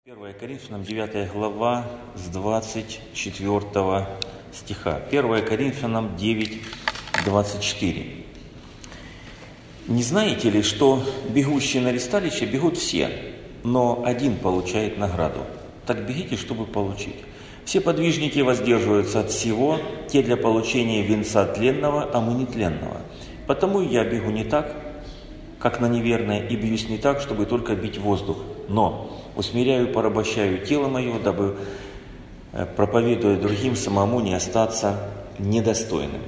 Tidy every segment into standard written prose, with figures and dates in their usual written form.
1 Коринфянам 9 глава с 24 стиха. 1 Коринфянам 9, 24. «Не знаете ли, что бегущие на ристалище бегут все, но один получает награду? Так бегите, чтобы получить. Все подвижники воздерживаются от всего, те для получения венца тленного, а мы нетленного. Потому я бегу не так, как на неверное, и бьюсь не так, чтобы только бить воздух, но усмиряю и порабощаю тело мое, дабы, проповедуя другим, самому не остаться недостойным».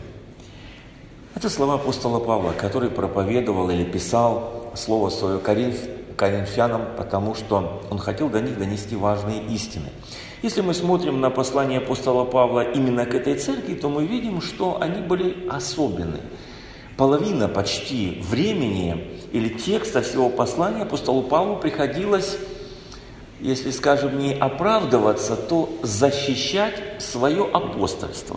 Это слова апостола Павла, который проповедовал или писал слово свое коринфянам, потому что он хотел до них донести важные истины. Если мы смотрим на послание апостола Павла именно к этой церкви, то мы видим, что они были особенные. Половина почти времени или текста всего послания апостолу Павлу приходилось, если, скажем, не оправдываться, то защищать свое апостольство,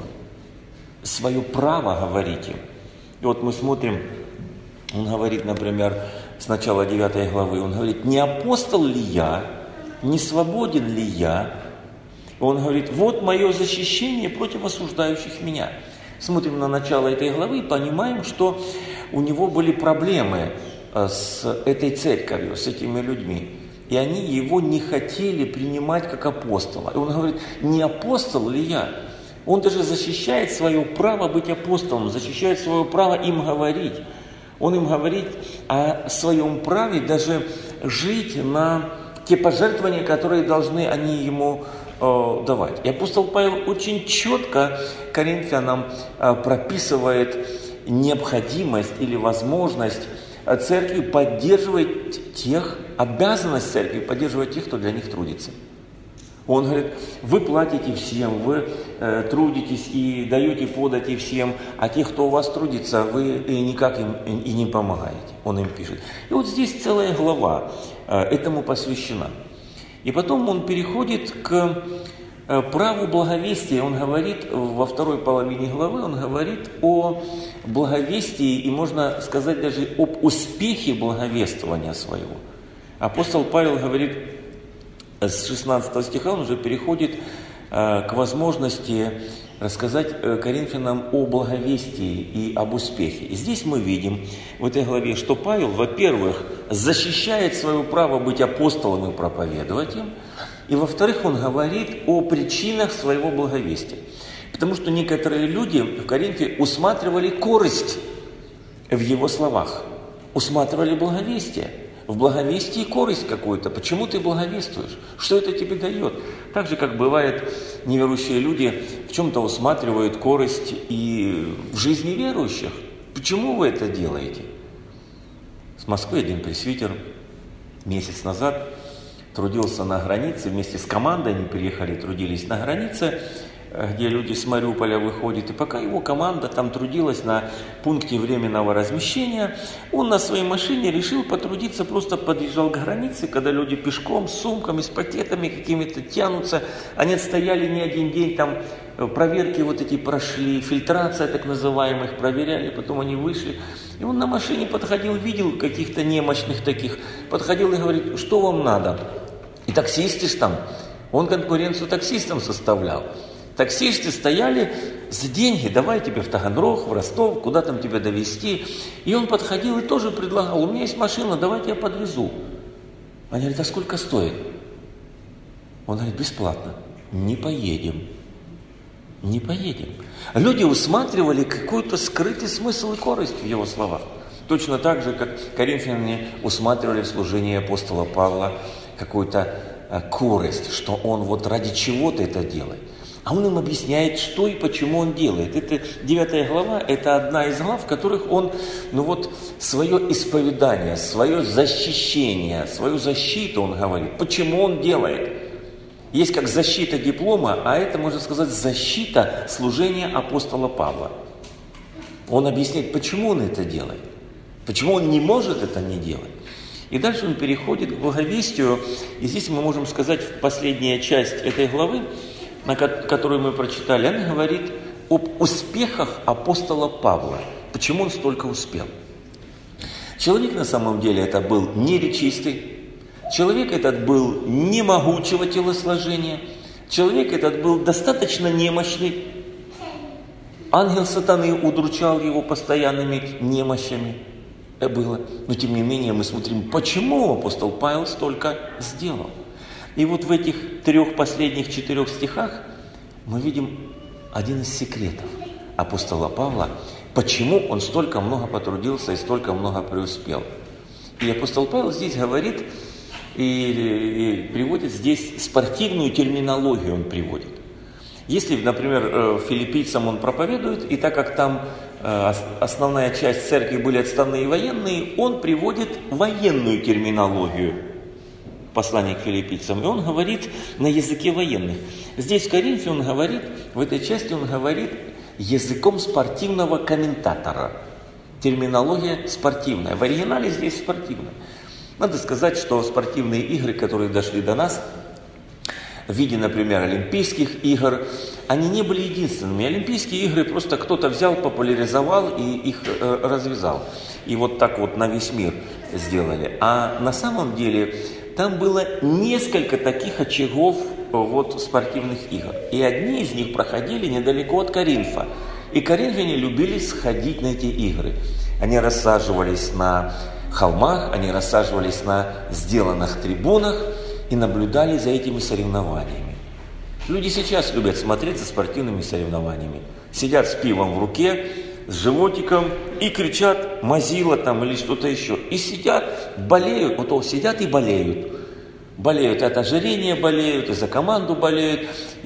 свое право говорить им. И вот мы смотрим, он говорит, например, с начала 9 главы, он говорит: «Не апостол ли я, не свободен ли я?» И он говорит: «Вот мое защищение против осуждающих меня». Смотрим на начало этой главы и понимаем, что у него были проблемы с этой церковью, с этими людьми. И они его не хотели принимать как апостола. И он говорит: «Не апостол ли я?» Он даже защищает свое право быть апостолом, защищает свое право им говорить. Он им говорит о своем праве даже жить на те пожертвования, которые должны они ему давать. И апостол Павел очень четко коринфянам прописывает необходимость или возможность церкви поддерживать тех, обязанность церкви поддерживать тех, кто для них трудится. Он говорит: вы платите всем, вы трудитесь и даете подати всем, а тех, кто у вас трудится, вы никак им и не помогаете. Он им пишет. И вот здесь целая глава этому посвящена. И потом он переходит к праву благовестия. Он говорит во второй половине главы, он говорит о благовестии и, можно сказать, даже об успехе благовествования своего. Апостол Павел говорит, с 16 стиха он уже переходит к возможности рассказать коринфянам о благовестии и об успехе. И здесь мы видим в этой главе, что Павел, во-первых, защищает свое право быть апостолом и проповедовать им, и, во-вторых, он говорит о причинах своего благовестия. Потому что некоторые люди в Коринфе усматривали корость в его словах, усматривали благовестие. В благовестии корость какую-то. Почему ты благовествуешь? Что это тебе дает? Так же, как бывает, неверующие люди в чем-то усматривают корость и в жизни верующих. Почему вы это делаете? С Москвы один пресвитер месяц назад трудился на границе, вместе с командой они приехали, трудились на границе, где люди с Мариуполя выходят. И пока его команда там трудилась на пункте временного размещения, он на своей машине решил потрудиться, просто подъезжал к границе, когда люди пешком, с сумками, с пакетами какими-то тянутся. Они отстояли не один день, там проверки вот эти прошли, фильтрация так называемых, проверяли, потом они вышли. И он на машине подходил, видел каких-то немощных таких, подходил и говорит: что вам надо? И таксисты ж там, он конкуренцию таксистам составлял. Таксисты стояли за деньги: давай тебе в Таганрог, в Ростов, куда там тебя довезти. И он подходил и тоже предлагал: у меня есть машина, давайте я подвезу. Они говорят: а сколько стоит? Он говорит: бесплатно. Не поедем. Не поедем. Люди усматривали какой-то скрытый смысл и корость в его словах. Точно так же, как коринфяне усматривали в служении апостола Павла какую-то корость, что он вот ради чего-то это делает. А он им объясняет, что и почему он делает. Это 9 глава, это одна из глав, в которых он, свое исповедание, свое защищение, свою защиту он говорит. Почему он делает? Есть как защита диплома, а это, можно сказать, защита служения апостола Павла. Он объясняет, почему он это делает. Почему он не может это не делать. И дальше он переходит к благовестию. И здесь мы можем сказать, последняя часть этой главы, которую мы прочитали, она говорит об успехах апостола Павла. Почему он столько успел? Человек на самом деле это был не речистый, Человек этот был немогучего телосложения, человек этот был достаточно немощный. Ангел сатаны удручал его постоянными немощами. Было. Но тем не менее мы смотрим, почему апостол Павел столько сделал. И вот в этих 3 последних 4 стихах мы видим один из секретов апостола Павла, почему он столько много потрудился и столько много преуспел. И апостол Павел здесь говорит и приводит здесь спортивную терминологию, он приводит. Если, например, филиппийцам он проповедует, и так как там основная часть церкви были отставные военные, он приводит военную терминологию послания к филиппийцам, и он говорит на языке военных. Здесь в Коринфе он говорит, в этой части он говорит языком спортивного комментатора. Терминология спортивная. В оригинале здесь спортивная. Надо сказать, что спортивные игры, которые дошли до нас, в виде, например, Олимпийских игр, они не были единственными. Олимпийские игры просто кто-то взял, популяризовал и их развязал. И вот так вот на весь мир сделали. А на самом деле там было несколько таких очагов вот, спортивных игр. И одни из них проходили недалеко от Коринфа. И коринфяне любили сходить на эти игры. Они рассаживались на холмах, они рассаживались на сделанных трибунах и наблюдали за этими соревнованиями. Люди сейчас любят смотреть за спортивными соревнованиями. Сидят с пивом в руке, с животиком и кричат «мазила» там или что-то еще. И сидят, болеют, вот сидят и болеют. Болеют от ожирения, болеют, и за команду болеют,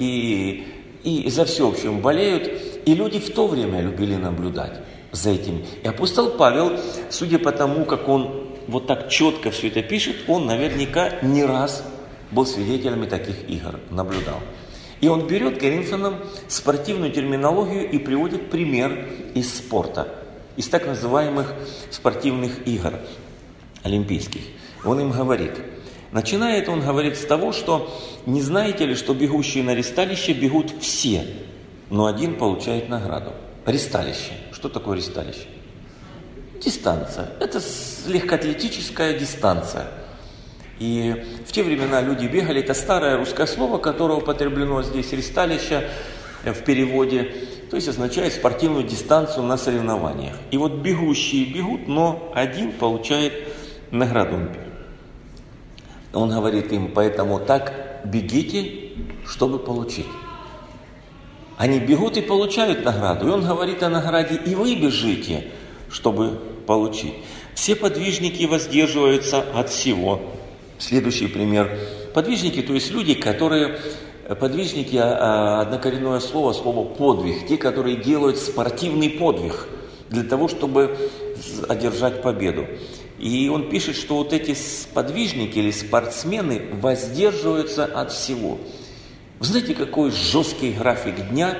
и за все, в общем, болеют. И люди в то время любили наблюдать за этим. И апостол Павел, судя по тому, как он вот так четко все это пишет, он наверняка не раз был свидетелями таких игр, наблюдал. И он берет коринфянам спортивную терминологию и приводит пример из спорта, из так называемых спортивных игр олимпийских. Он им говорит, начинает он говорит с того, что не знаете ли, что бегущие на ристалище бегут все, но один получает награду. Ристалище. Что такое ристалище? Дистанция. Это легкоатлетическая дистанция. И в те времена люди бегали, это старое русское слово, которое употреблено здесь, ристалище, в переводе, то есть означает спортивную дистанцию на соревнованиях. И вот бегущие бегут, но один получает награду. Он говорит им, поэтому так бегите, чтобы получить. Они бегут и получают награду. И он говорит о награде, и вы бежите, чтобы получить. Все подвижники воздерживаются от всего. Следующий пример. Подвижники, то есть люди, которые... Подвижники, однокоренное слово, слово подвиг. Те, которые делают спортивный подвиг для того, чтобы одержать победу. И он пишет, что вот эти подвижники или спортсмены воздерживаются от всего. Вы знаете, какой жесткий график дня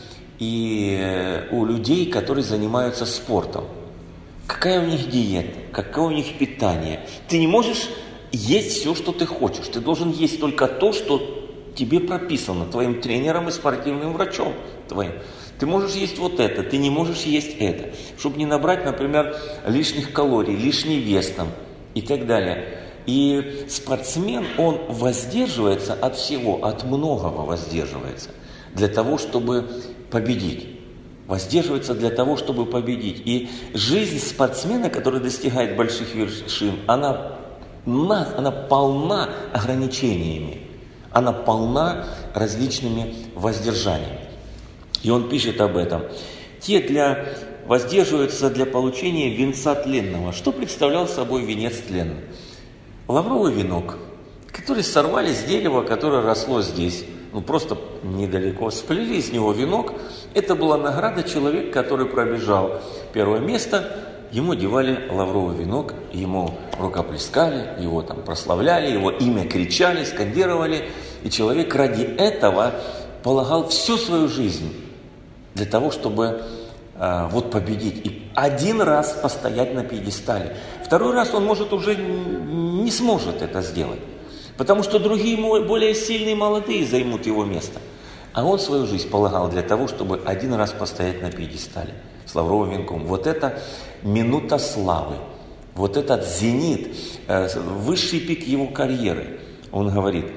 и у людей, которые занимаются спортом? Какая у них диета, какое у них питание? Ты не можешь есть все, что ты хочешь. Ты должен есть только то, что тебе прописано твоим тренером и спортивным врачом твоим. Ты можешь есть вот это, ты не можешь есть это. Чтобы не набрать, например, лишних калорий, лишний вес там и так далее. И спортсмен, он воздерживается от всего, от многого воздерживается, для того, чтобы победить. Воздерживается для того, чтобы победить. И жизнь спортсмена, который достигает больших вершин, она полна ограничениями, она полна различными воздержаниями. И он пишет об этом. Те воздерживаются для получения венца тленного. Что представлял собой венец тленный? Лавровый венок, который сорвали с дерева, которое росло здесь, просто недалеко, сплели из него венок. Это была награда человека, который пробежал первое место, ему одевали лавровый венок, ему рукоплескали, его там прославляли, его имя кричали, скандировали. И человек ради этого полагал всю свою жизнь для того, чтобы победить. И один раз постоять на пьедестале. Второй раз он, может, уже не сможет это сделать. Потому что другие, более сильные, молодые займут его место. А он свою жизнь полагал для того, чтобы один раз постоять на пьедестале с лавровым венком. Вот это минута славы. вот этот зенит, высший пик его карьеры. Он говорит,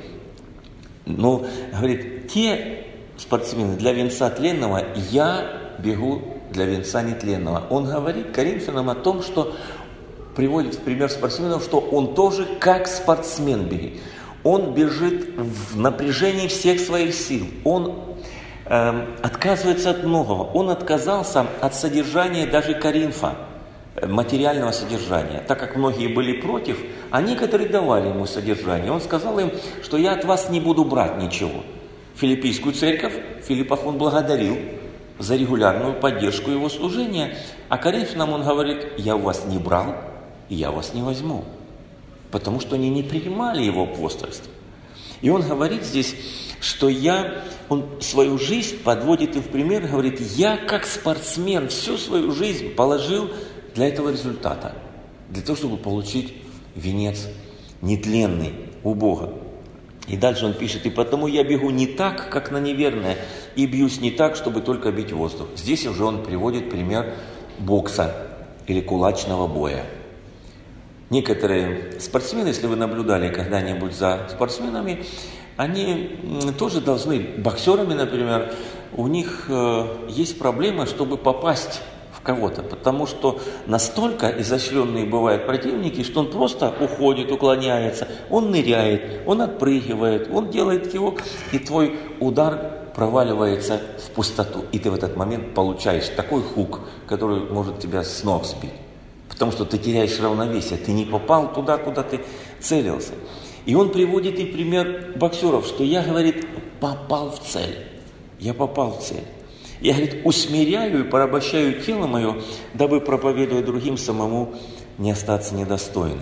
те спортсмены для венца тленного, я бегу для венца нетленного. Он говорит Коринфянам о том, что приводит в пример спортсменов, что он тоже как спортсмен бегает. Он бежит в напряжении всех своих сил. Он отказывается от многого. Он отказался от содержания даже Коринфа, материального содержания. Так как многие были против, а некоторые давали ему содержание. Он сказал им, что я от вас не буду брать ничего. Филиппийскую церковь в Филиппах он благодарил за регулярную поддержку его служения. А Коринфянам он говорит, я у вас не брал, и я вас не возьму. Потому что они не принимали его апостольство. И он говорит здесь, что он свою жизнь подводит им в пример, говорит, я как спортсмен всю свою жизнь положил для этого результата. Для того, чтобы получить венец нетленный у Бога. И дальше он пишет, и потому я бегу не так, как на неверное, и бьюсь не так, чтобы только бить воздух. Здесь уже он приводит пример бокса или кулачного боя. Некоторые спортсмены, если вы наблюдали когда-нибудь за спортсменами, они тоже должны, боксерами, например, у них есть проблема, чтобы попасть в кого-то, потому что настолько изощренные бывают противники, что он просто уходит, уклоняется, он ныряет, он отпрыгивает, он делает кивок, и твой удар проваливается в пустоту, и ты в этот момент получаешь такой хук, который может тебя с ног сбить. Потому что ты теряешь равновесие, ты не попал туда, куда ты целился. И он приводит и пример боксеров, что я, говорит, попал в цель. Я попал в цель. Я, говорит, усмиряю и порабощаю тело мое, дабы, проповедуя другим, самому не остаться недостойным.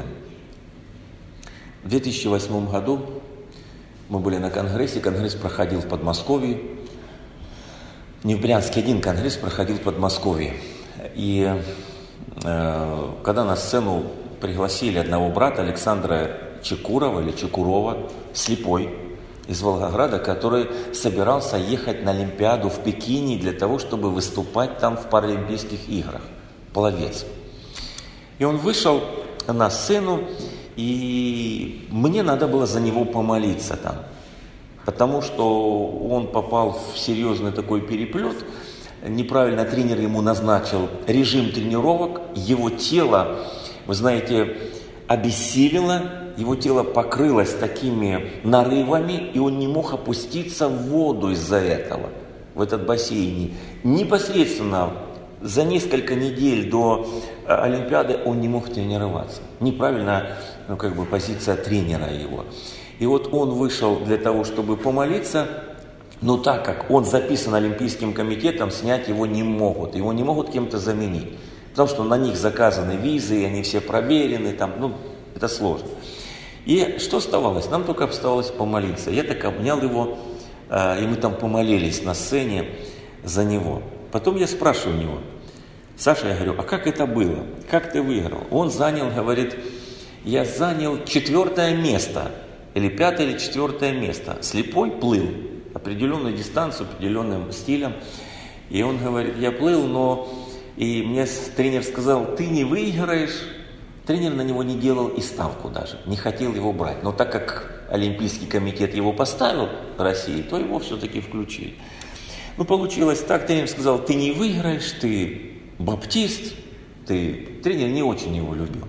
В 2008 году мы были на конгрессе, конгресс проходил в Подмосковье. Не в Брянске, один конгресс проходил в Подмосковье. И когда на сцену пригласили одного брата, Александра Чекурова или Чекурова, слепой, из Волгограда, который собирался ехать на Олимпиаду в Пекине для того, чтобы выступать там в Паралимпийских играх, пловец. И он вышел на сцену, и мне надо было за него помолиться там, потому что он попал в серьезный такой переплет. Неправильно тренер ему назначил режим тренировок, его тело, вы знаете, обессилило, его тело покрылось такими нарывами, и он не мог опуститься в воду из-за этого, в этот бассейн. Непосредственно за несколько недель до Олимпиады он не мог тренироваться. Неправильно, позиция тренера его. И вот он вышел для того, чтобы помолиться. Но так как он записан Олимпийским комитетом, снять его не могут кем-то заменить. Потому что на них заказаны визы, и они все проверены, это сложно. И что оставалось? Нам только оставалось помолиться. Я так обнял его, и мы там помолились на сцене за него. Потом я спрашиваю у него, Саша, я говорю, а как это было? Как ты выиграл? Он говорит, я занял 4-е место, или 5-е, или 4-е место. Слепой плыл определенную дистанцию, определенным стилем. И он говорит, я плыл, и мне тренер сказал, ты не выиграешь. Тренер на него не делал и ставку даже, не хотел его брать. Но так как Олимпийский комитет его поставил в России, то его все-таки включили. Получилось так, тренер сказал, ты не выиграешь, ты баптист. Тренер не очень его любил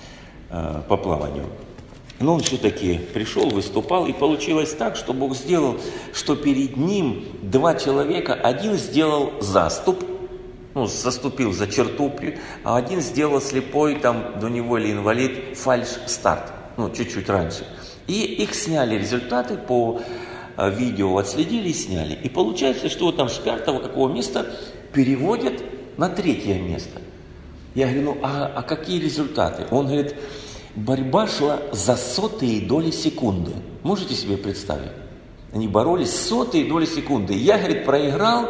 по плаванию. Но он все-таки пришел, выступал, и получилось так, что Бог сделал, что перед ним 2 человека, один сделал заступ, заступил за черту, а один сделал слепой, до него или инвалид, фальш-старт, чуть-чуть раньше. И их сняли, результаты по видео отследили и сняли. И получается, что с 5-го какого места переводят на 3-е место. Я говорю, а какие результаты? Он говорит, борьба шла за 100-е доли секунды. Можете себе представить? Они боролись 100-е доли секунды. Я, говорит, проиграл,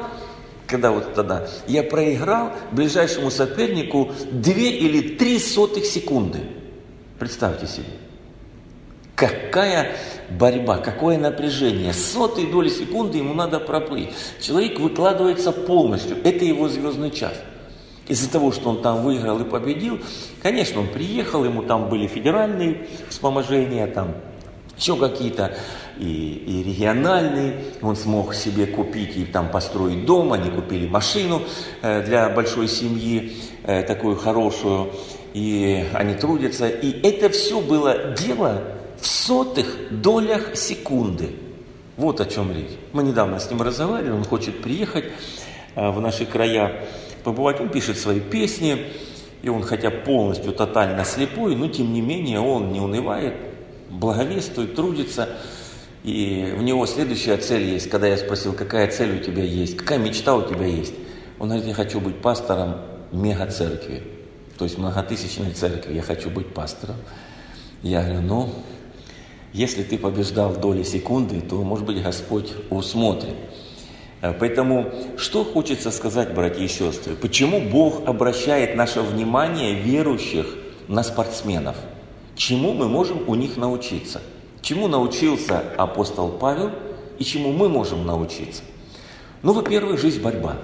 я проиграл ближайшему сопернику 2 или 3 сотых секунды. Представьте себе. Какая борьба, какое напряжение. 100-е доли секунды ему надо проплыть. Человек выкладывается полностью. Это его звездный час. Из-за того, что он там выиграл и победил, конечно, он приехал, ему там были федеральные вспоможения, там еще какие-то и региональные, он смог себе купить и там построить дом, они купили машину для большой семьи, такую хорошую, и они трудятся. И это все было дело в сотых долях секунды. Вот о чем речь. Мы недавно с ним разговаривали, он хочет приехать в наши края, побывать. Он пишет свои песни, и он, хотя полностью, тотально слепой, но тем не менее он не унывает, благовествует, трудится. И у него следующая цель есть. Когда я спросил, какая цель у тебя есть, какая мечта у тебя есть, он говорит, я хочу быть пастором мега-церкви, то есть многотысячной церкви, я хочу быть пастором. Я говорю, если ты побеждал доли секунды, то, может быть, Господь усмотрит. Поэтому, что хочется сказать, братья и сестры? Почему Бог обращает наше внимание верующих на спортсменов? Чему мы можем у них научиться? Чему научился апостол Павел и чему мы можем научиться? Во-первых, жизнь борьба.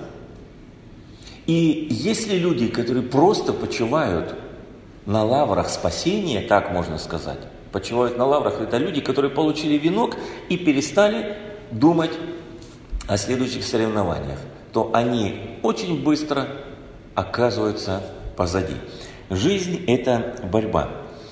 И если люди, которые просто почивают на лаврах спасения, так можно сказать, почивают на лаврах, это люди, которые получили венок и перестали думать о следующих соревнованиях, то они очень быстро оказываются позади. Жизнь – это борьба.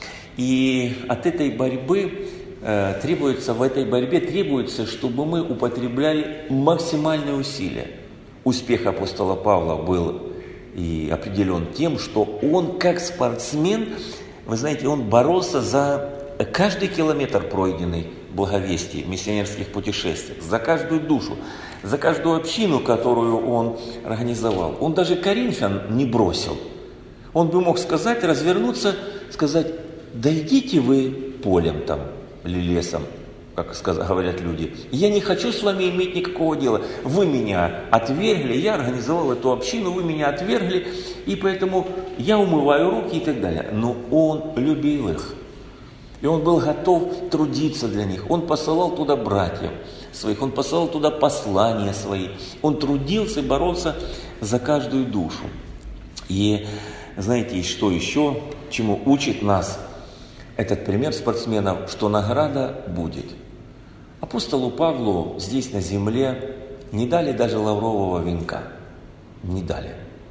И от этой борьбы в этой борьбе требуется, чтобы мы употребляли максимальные усилия. Успех апостола Павла был и определен тем, что он, как спортсмен, вы знаете, он боролся за каждый километр пройденный благовестий, миссионерских путешествий, за каждую душу, за каждую общину, которую он организовал. Он даже коринфян не бросил. Он бы мог сказать, развернуться, сказать, да идите вы полем там, или лесом, как говорят люди. Я не хочу с вами иметь никакого дела. Вы меня отвергли, я организовал эту общину, вы меня отвергли, и поэтому я умываю руки и так далее. Но он любил их. И он был готов трудиться для них. Он посылал туда братьев своих, он посылал туда послания свои. Он трудился и боролся за каждую душу. И знаете, что еще, чему учит нас этот пример спортсменов, что награда будет. Апостолу Павлу здесь на земле не дали даже лаврового венка. Не дали.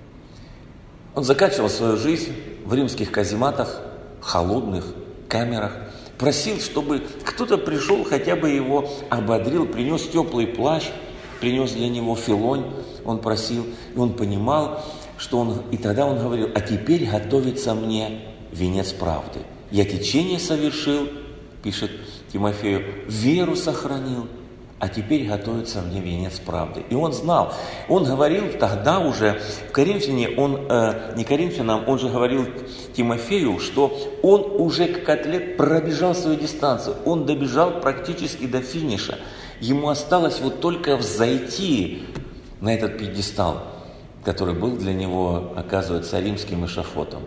Он заканчивал свою жизнь в римских казематах, холодных камерах. Просил, чтобы кто-то пришел, хотя бы его ободрил, принес теплый плащ, принес для него филонь. Он просил, и он понимал, что и тогда он говорил, а теперь готовится мне венец правды. Я течение совершил, пишет Тимофею, веру сохранил, а теперь готовится мне венец правды. И он знал, он говорил тогда уже в Коринфяне, не Коринфянам, он же говорил Тимофею, что он уже как атлет пробежал свою дистанцию, он добежал практически до финиша. Ему осталось вот только взойти на этот пьедестал, который был для него, оказывается, римским эшафотом.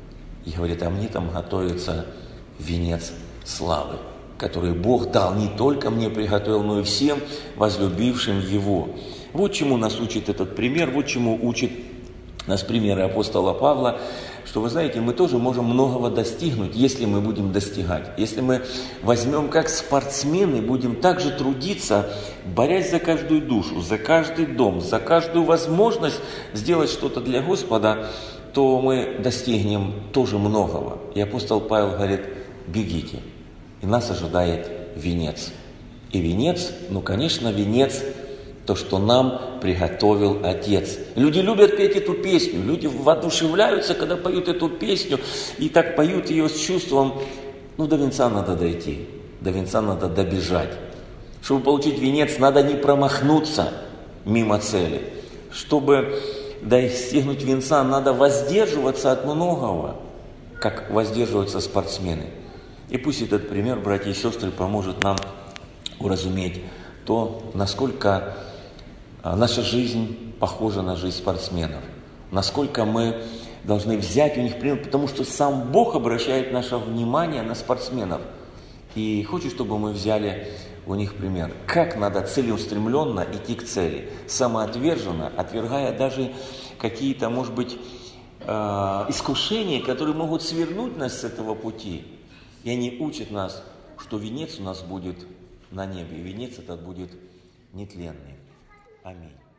И говорит, а мне там готовится венец славы, который Бог дал не только мне приготовил, но и всем возлюбившим Его. Вот чему нас учит этот пример, вот чему учит нас примеры апостола Павла, что, вы знаете, мы тоже можем многого достигнуть, если мы будем достигать. Если мы возьмем как спортсмены, будем также трудиться, борясь за каждую душу, за каждый дом, за каждую возможность сделать что-то для Господа, то мы достигнем тоже многого. И апостол Павел говорит, бегите. И нас ожидает венец. И венец, конечно, венец, то, что нам приготовил Отец. Люди любят петь эту песню, люди воодушевляются, когда поют эту песню, и так поют ее с чувством, до венца надо дойти, до венца надо добежать. Чтобы получить венец, надо не промахнуться мимо цели. Чтобы достигнуть венца, надо воздерживаться от многого, как воздерживаются спортсмены. И пусть этот пример, братья и сестры, поможет нам уразуметь то, насколько наша жизнь похожа на жизнь спортсменов, насколько мы должны взять у них пример, потому что сам Бог обращает наше внимание на спортсменов. И хочет, чтобы мы взяли у них пример. Как надо целеустремленно идти к цели, самоотверженно, отвергая даже какие-то, может быть, искушения, которые могут свернуть нас с этого пути. И они учат нас, что венец у нас будет на небе, и венец этот будет нетленный. Аминь.